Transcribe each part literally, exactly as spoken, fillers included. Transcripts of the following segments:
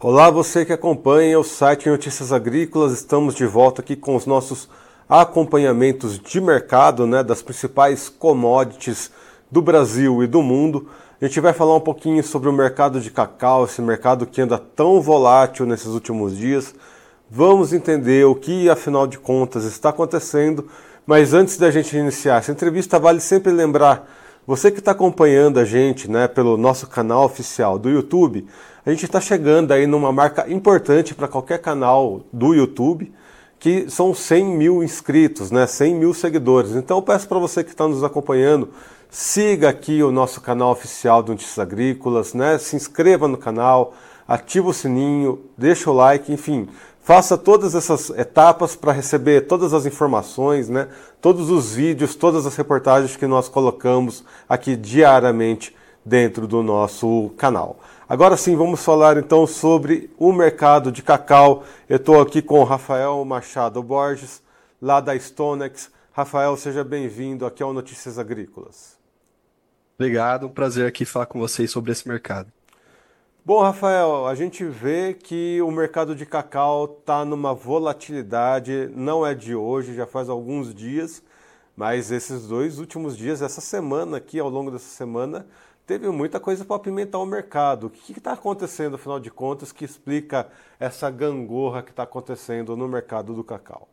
Olá, você que acompanha o site Notícias Agrícolas, estamos de volta aqui com os nossos acompanhamentos de mercado, né, das principais commodities do Brasil e do mundo. A gente vai falar um pouquinho sobre o mercado de cacau, esse mercado que anda tão volátil nesses últimos dias. Vamos entender o que, afinal de contas, está acontecendo, mas antes da gente iniciar essa entrevista, vale sempre lembrar, você que está acompanhando a gente, né, pelo nosso canal oficial do YouTube, a gente está chegando aí numa marca importante para qualquer canal do YouTube, que são cem mil inscritos, né, cem mil seguidores. Então eu peço para você que está nos acompanhando, siga aqui o nosso canal oficial do Notícias Agrícolas, né, se inscreva no canal, ativa o sininho, deixa o like, enfim, faça todas essas etapas para receber todas as informações, né, todos os vídeos, todas as reportagens que nós colocamos aqui diariamente dentro do nosso canal. Agora sim, vamos falar então sobre o mercado de cacau. Eu estou aqui com o Rafael Machado Borges, lá da Stonex. Rafael, seja bem-vindo aqui ao Notícias Agrícolas. Obrigado, um prazer aqui falar com vocês sobre esse mercado. Bom, Rafael, a gente vê que o mercado de cacau está numa volatilidade, não é de hoje, já faz alguns dias, mas esses dois últimos dias, essa semana aqui, ao longo dessa semana, teve muita coisa para apimentar o mercado. O que está acontecendo, afinal de contas, que explica essa gangorra que está acontecendo no mercado do cacau?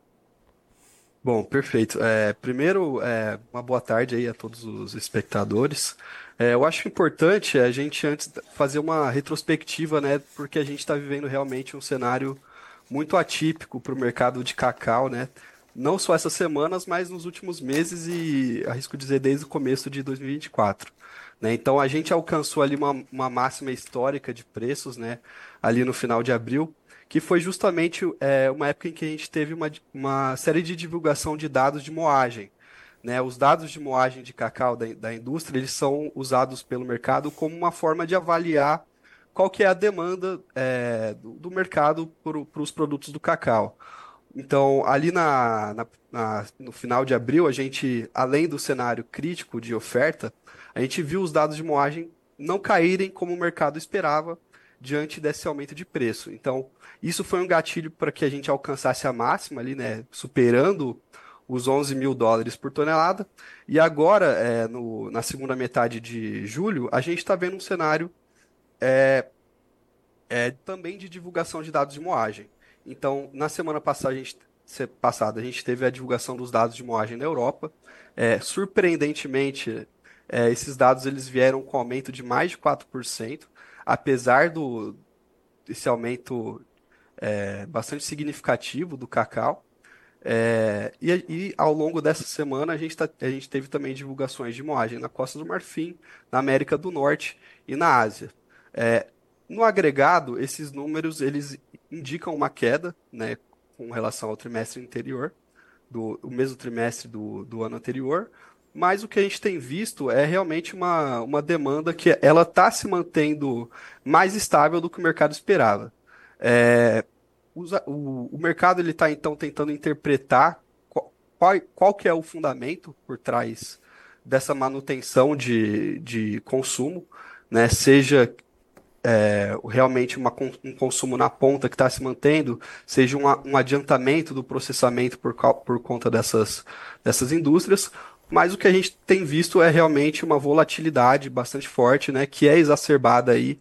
Bom, perfeito. É, primeiro, é, uma boa tarde aí a todos os espectadores. É, eu acho importante a gente antes fazer uma retrospectiva, né? Porque a gente está vivendo realmente um cenário muito atípico para o mercado de cacau, né? Não só essas semanas, mas nos últimos meses e arrisco dizer desde o começo de dois mil e vinte e quatro. Né? Então a gente alcançou ali uma, uma máxima histórica de preços, né? Ali no final de abril, que foi justamente é, uma época em que a gente teve uma, uma série de divulgação de dados de moagem. Né? Os dados de moagem de cacau da, da indústria, eles são usados pelo mercado como uma forma de avaliar qual que é a demanda é, do, do mercado para os produtos do cacau. Então, ali na, na- na- no final de abril, a gente, além do cenário crítico de oferta, a gente viu os dados de moagem não caírem como o mercado esperava diante desse aumento de preço. Então, isso foi um gatilho para que a gente alcançasse a máxima ali, né, superando os onze mil dólares por tonelada. E agora, é, no- na segunda metade de julho, a gente está vendo um cenário é, também de divulgação de dados de moagem. Então, na semana passada a gente, se- passada, a gente teve a divulgação dos dados de moagem na Europa. É, surpreendentemente, é, esses dados eles vieram com aumento de mais de quatro por cento, apesar do, desse aumento é, bastante significativo do cacau. É, e, e ao longo dessa semana a gente, tá- a gente teve também divulgações de moagem na Costa do Marfim, na América do Norte e na Ásia. É, no agregado, esses números eles indicam uma queda, né, com relação ao trimestre anterior, do o mesmo trimestre do, do ano anterior, mas o que a gente tem visto é realmente uma, uma demanda que ela está se mantendo mais estável do que o mercado esperava. É, usa- o, o mercado ele está então tentando interpretar qual, qual, qual que é o fundamento por trás dessa manutenção de, de consumo, né? Seja é, realmente uma con- um consumo na ponta que está se mantendo, seja um, a- um adiantamento do processamento por, cau- por conta dessas, dessas indústrias. Mas o que a gente tem visto é realmente uma volatilidade bastante forte, né, que é exacerbada aí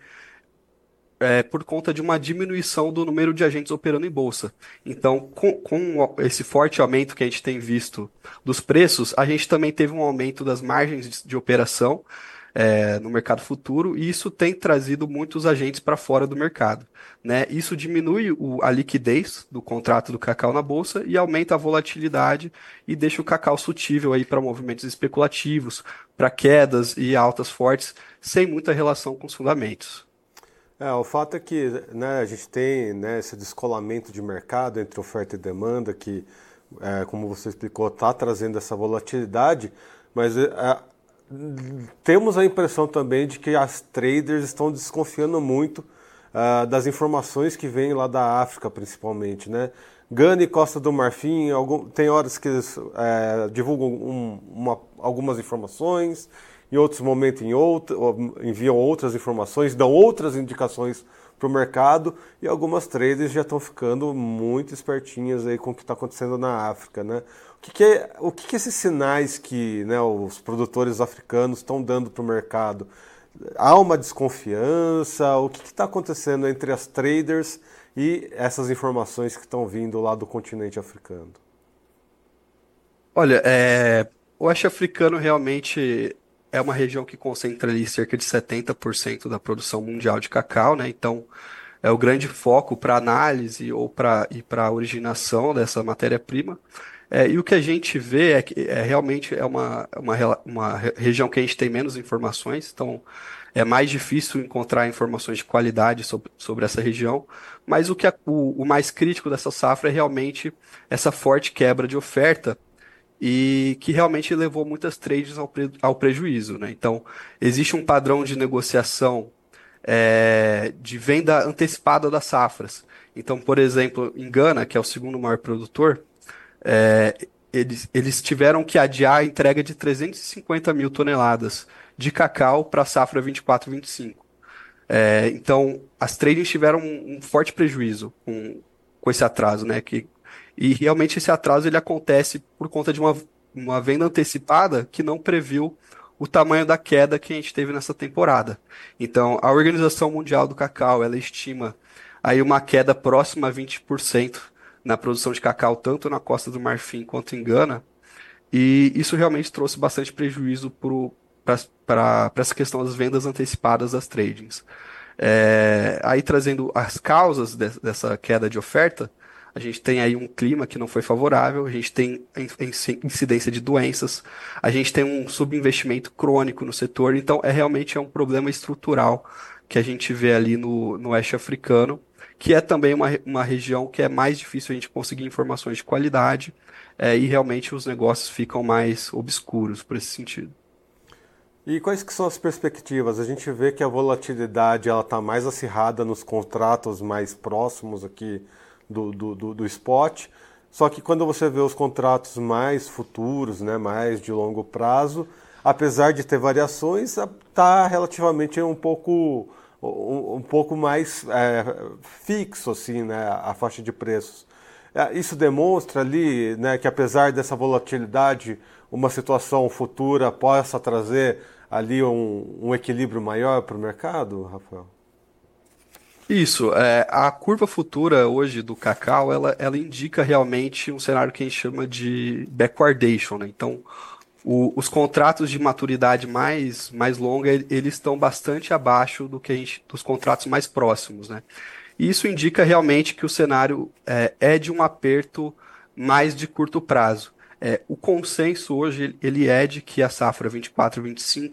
é, por conta de uma diminuição do número de agentes operando em bolsa. Então, com, com esse forte aumento que a gente tem visto dos preços, a gente também teve um aumento das margens de, de operação é, no mercado futuro, e isso tem trazido muitos agentes para fora do mercado. Né? Isso diminui o- a liquidez do contrato do cacau na bolsa e aumenta a volatilidade e deixa o cacau sutível aí para movimentos especulativos, para quedas e altas fortes, sem muita relação com os fundamentos. É, o fato é que, né, a gente tem, né, esse descolamento de mercado entre oferta e demanda que, é, como você explicou, está trazendo essa volatilidade, mas é, temos a impressão também de que as traders estão desconfiando muito ah, das informações que vêm lá da África, principalmente, né? Gana e Costa do Marfim, algum, tem horas que eles é, divulgam um- uma- algumas informações, em outros momentos em outra, enviam outras informações, dão outras indicações para o mercado e algumas traders já estão ficando muito espertinhas aí com o que está acontecendo na África, né? O que, que é, o que, que esses sinais que, né, os produtores africanos estão dando para o mercado? Há uma desconfiança? O que está acontecendo entre as traders e essas informações que estão vindo lá do continente africano? Olha, é, o oeste africano realmente é uma região que concentra ali cerca de setenta por cento da produção mundial de cacau, né? Então, é o grande foco para análise ou para e para originação dessa matéria-prima. É, e o que a gente vê é que é, realmente é uma, uma, rela- uma re- região que a gente tem menos informações, então é mais difícil encontrar informações de qualidade sobre, sobre essa região, mas o que é, o, o mais crítico dessa safra é realmente essa forte quebra de oferta e que realmente levou muitas trades ao, pre- ao prejuízo, né? Então, existe um padrão de negociação é, de venda antecipada das safras. Então, por exemplo, em Gana, que é o segundo maior produtor, é, eles, eles tiveram que adiar a entrega de trezentos e cinquenta mil toneladas de cacau para a safra vinte e quatro vinte e cinco. É, então, as tradings tiveram um, um forte prejuízo com, com esse atraso, né? Que, e realmente esse atraso ele acontece por conta de uma, uma venda antecipada que não previu o tamanho da queda que a gente teve nessa temporada. Então, a Organização Mundial do Cacau, ela estima aí uma queda próxima a vinte por cento na produção de cacau, tanto na Costa do Marfim quanto em Gana, e isso realmente trouxe bastante prejuízo para essa questão das vendas antecipadas das tradings. É, aí trazendo as causas de- dessa queda de oferta, a gente tem aí um clima que não foi favorável, a gente tem in- in- incidência de doenças, a gente tem um subinvestimento crônico no setor, então é realmente é um problema estrutural que a gente vê ali no, no oeste africano, que é também uma, re- uma região que é mais difícil a gente conseguir informações de qualidade, é, e realmente os negócios ficam mais obscuros por esse sentido. E quais que são as perspectivas? A gente vê que a volatilidade ela está mais acirrada nos contratos mais próximos aqui do, do, do, do spot. Só que quando você vê os contratos mais futuros, né, mais de longo prazo, apesar de ter variações, está relativamente um pouco, um, um pouco mais é, fixo assim, né, a faixa de preços. É, isso demonstra ali, né, que apesar dessa volatilidade, uma situação futura possa trazer ali um, um equilíbrio maior para o mercado, Rafael? Isso, é, a curva futura hoje do cacau, ela, ela indica realmente um cenário que a gente chama de backwardation, né? Então, o- os contratos de maturidade mais, mais longa, e- eles estão bastante abaixo do que a gente, dos contratos mais próximos, né? E isso indica realmente que o cenário é, é de um aperto mais de curto prazo. É, o consenso hoje, ele é de que a safra vinte e quatro vinte e cinco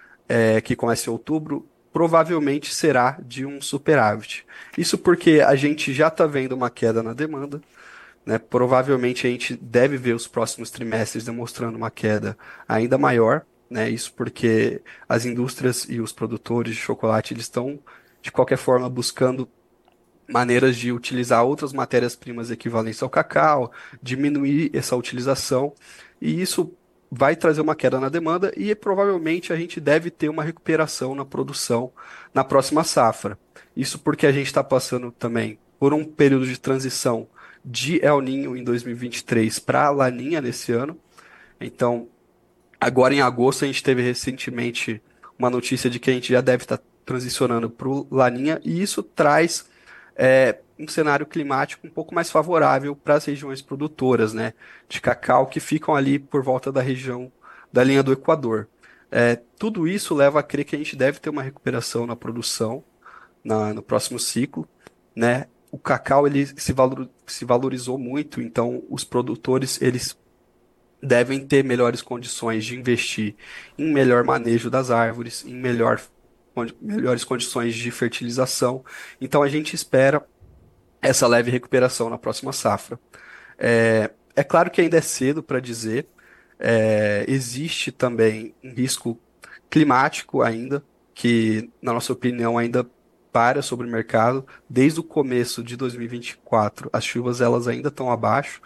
é, que começa em outubro, provavelmente será de um superávit. Isso porque a gente já está vendo uma queda na demanda, né? Provavelmente a gente deve ver os próximos trimestres demonstrando uma queda ainda maior, né? Isso porque as indústrias e os produtores de chocolate eles estão, de qualquer forma, buscando maneiras de utilizar outras matérias-primas equivalentes ao cacau, diminuir essa utilização, e isso vai trazer uma queda na demanda e provavelmente a gente deve ter uma recuperação na produção na próxima safra. Isso porque a gente está passando também por um período de transição de El Niño em dois mil e vinte e três para Laninha nesse ano. Então, agora em agosto a gente teve recentemente uma notícia de que a gente já deve estar transicionando para o Laninha e isso traz é, um cenário climático um pouco mais favorável para as regiões produtoras, né, de cacau que ficam ali por volta da região da linha do Equador. É, tudo isso leva a crer que a gente deve ter uma recuperação na produção na- no próximo ciclo, né? O cacau ele se valor- se valorizou muito, então os produtores eles devem ter melhores condições de investir em melhor manejo das árvores, em melhor, condi- melhores condições de fertilização. Então a gente espera essa leve recuperação na próxima safra. É, é claro que ainda é cedo para dizer, é, existe também um risco climático ainda, que, na nossa opinião, ainda para sobre o mercado. Desde o começo de dois mil e vinte e quatro, as chuvas elas ainda estão abaixo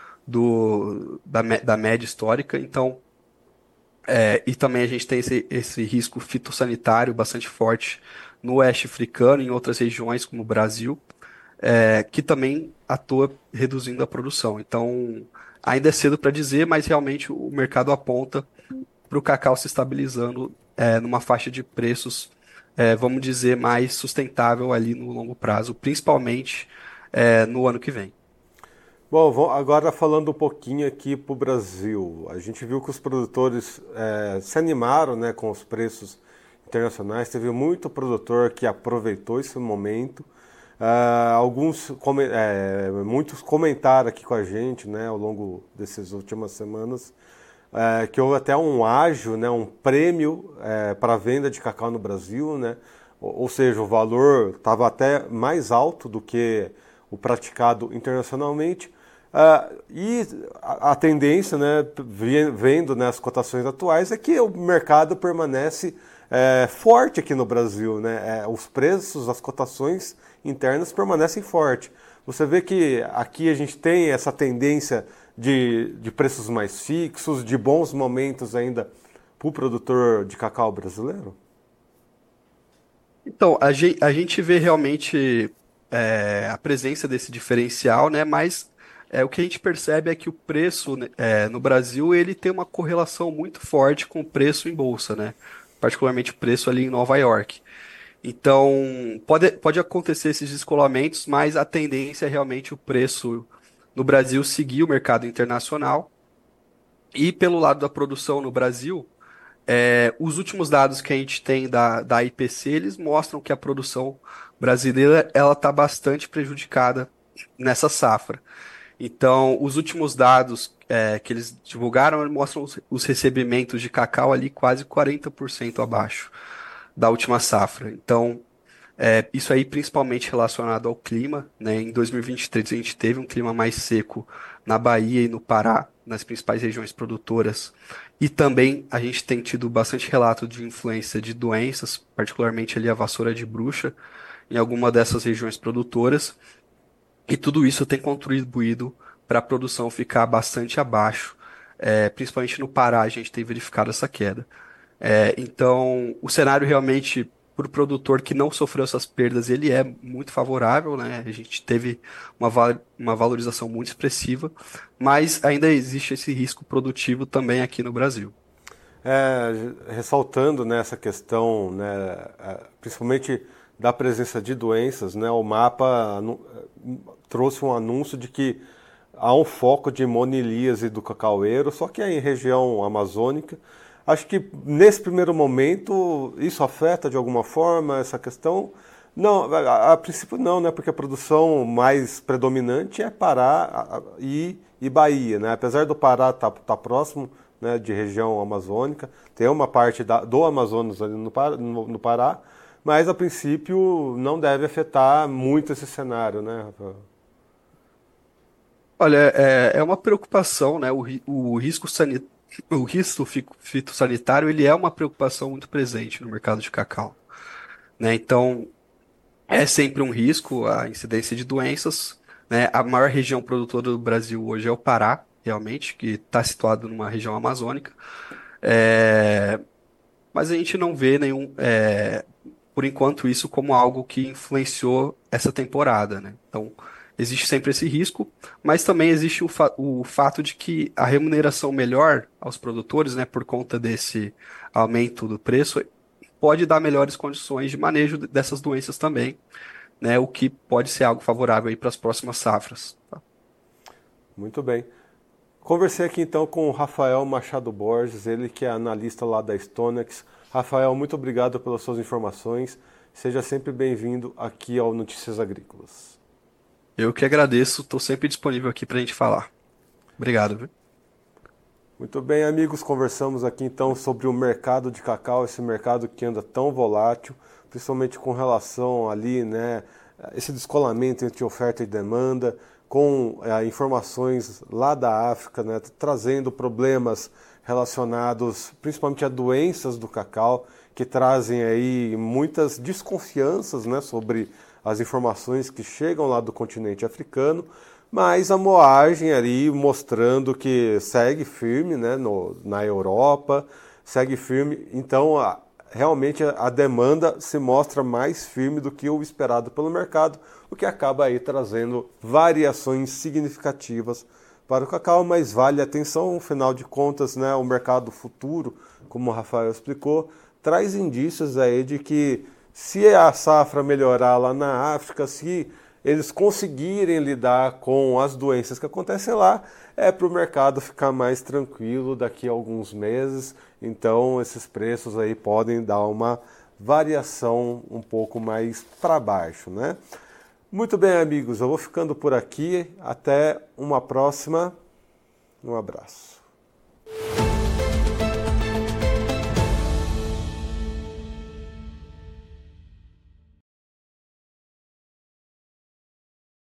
do, da, mé- da média histórica, então, é, e também a gente tem esse, esse risco fitossanitário bastante forte no oeste africano, em outras regiões como o Brasil, é, que também atua reduzindo a produção. Então, ainda é cedo para dizer, mas realmente o mercado aponta para o cacau se estabilizando é, numa faixa de preços, é, vamos dizer, mais sustentável ali no longo prazo, principalmente é, no ano que vem. Bom, vamos agora falando um pouquinho aqui para o Brasil. A gente viu que os produtores é, se animaram, né, com os preços internacionais. Teve muito produtor que aproveitou esse momento. Ah, alguns, come- é, muitos comentaram aqui com a gente, né, ao longo dessas últimas semanas, é, que houve até um ágio, né, um prêmio é, para a venda de cacau no Brasil, né? Ou, ou seja, o valor estava até mais alto do que o praticado internacionalmente. Ah, e a, a tendência, né, vi- vendo, né, as cotações atuais, é que o mercado permanece é, forte aqui no Brasil, né? É, os preços, as cotações internas permanecem fortes. Você vê que aqui a gente tem essa tendência de, de preços mais fixos, de bons momentos ainda para o produtor de cacau brasileiro? Então, a gen- a gente vê realmente é, a presença desse diferencial, né? Mas é, o que a gente percebe é que o preço, né, é, no Brasil ele tem uma correlação muito forte com o preço em bolsa, né? Particularmente o preço ali em Nova York. Então, pode, pode acontecer esses descolamentos, mas a tendência é realmente o preço no Brasil seguir o mercado internacional. E pelo lado da produção no Brasil, é, os últimos dados que a gente tem da, da I P C, eles mostram que a produção brasileira ela está bastante prejudicada nessa safra. Então, os últimos dados é, que eles divulgaram mostram os, os recebimentos de cacau ali quase quarenta por cento abaixo da última safra. Então, é, isso aí principalmente relacionado ao clima, né? Em dois mil e vinte e três a gente teve um clima mais seco na Bahia e no Pará, nas principais regiões produtoras. E também a gente tem tido bastante relato de influência de doenças, particularmente ali a vassoura de bruxa, em alguma dessas regiões produtoras. E tudo isso tem contribuído para a produção ficar bastante abaixo. É, principalmente no Pará a gente tem verificado essa queda. É, então, o cenário realmente, para o produtor que não sofreu essas perdas, ele é muito favorável, né? A gente teve uma, val- uma valorização muito expressiva, mas ainda existe esse risco produtivo também aqui no Brasil. É, ressaltando, né, essa questão, né, é, principalmente da presença de doenças, né, o mapa anu- trouxe um anúncio de que há um foco de monilíase do cacaueiro, só que é em região amazônica. Acho que nesse primeiro momento isso afeta de alguma forma essa questão. Não, a, a princípio não, né? Porque a produção mais predominante é Pará a- a- e, e Bahia, né? Apesar do Pará estar tá, tá próximo, né, de região amazônica, tem uma parte da- do Amazonas ali no, Par- no- no Pará, mas a princípio não deve afetar muito esse cenário, né, Rafael? Olha, é, é uma preocupação, né? O, ri- o risco sani- o risco fi- fitossanitário, ele é uma preocupação muito presente no mercado de cacau, né? Então, é sempre um risco a incidência de doenças, né? A maior região produtora do Brasil hoje é o Pará, realmente, que está situado numa região amazônica. É, mas a gente não vê nenhum, é, por enquanto, isso como algo que influenciou essa temporada, né? Então, existe sempre esse risco, mas também existe o, fa- o fato de que a remuneração melhor aos produtores, né, por conta desse aumento do preço, pode dar melhores condições de manejo dessas doenças também, né? O que pode ser algo favorável aí para as próximas safras. Tá? Muito bem. Conversei aqui então com o Rafael Machado Borges, ele que é analista lá da Stonex. Rafael, muito obrigado pelas suas informações. Seja sempre bem-vindo aqui ao Notícias Agrícolas. Eu que agradeço, estou sempre disponível aqui para a gente falar. Obrigado, viu? Muito bem, amigos, conversamos aqui então sobre o mercado de cacau, esse mercado que anda tão volátil, principalmente com relação ali, né, esse descolamento entre oferta e demanda, com é, informações lá da África, né, trazendo problemas relacionados principalmente a doenças do cacau, que trazem aí muitas desconfianças, né, sobre as informações que chegam lá do continente africano. Mas a moagem ali mostrando que segue firme, né, no, na Europa, segue firme. Então, a, realmente a demanda se mostra mais firme do que o esperado pelo mercado, o que acaba aí trazendo variações significativas para o cacau, mas vale atenção, afinal de contas, né, o mercado futuro, como o Rafael explicou, traz indícios aí de que se a safra melhorar lá na África, se eles conseguirem lidar com as doenças que acontecem lá, é para o mercado ficar mais tranquilo daqui a alguns meses. Então esses preços aí podem dar uma variação um pouco mais para baixo, né? Muito bem, amigos, eu vou ficando por aqui. Até uma próxima. Um abraço.